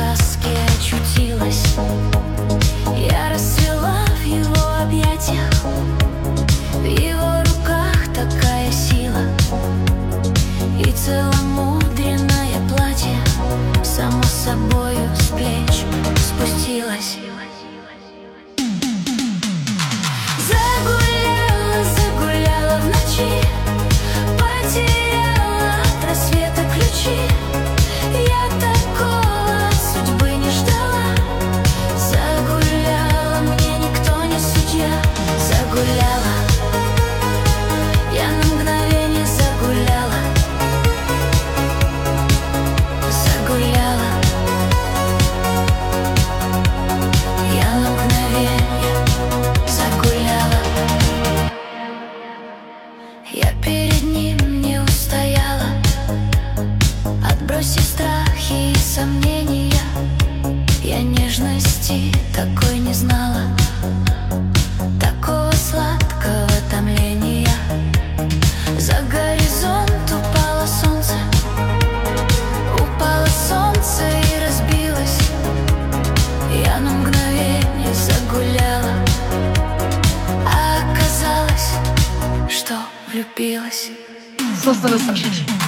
сказке очутилась. Я расцвела в его объятиях, в его руках такая сила. И целомудренное платье само собою с плеч спустилось. Загуляла, загуляла в ночи, потеряла от рассвета ключи. Я такого от судьбы не ждала. Загуляла, мне никто не судья. Загуляла, я на мгновение загуляла. Загуляла, я на мгновение загуляла. Я перед ним не устояла, отбросив страхи и сомнения. Я нежности такой не знала, такого сладкого томления. За горизонт упало солнце и разбилось. Я на мгновение загуляла, а оказалось, что влюбилась. Слушай,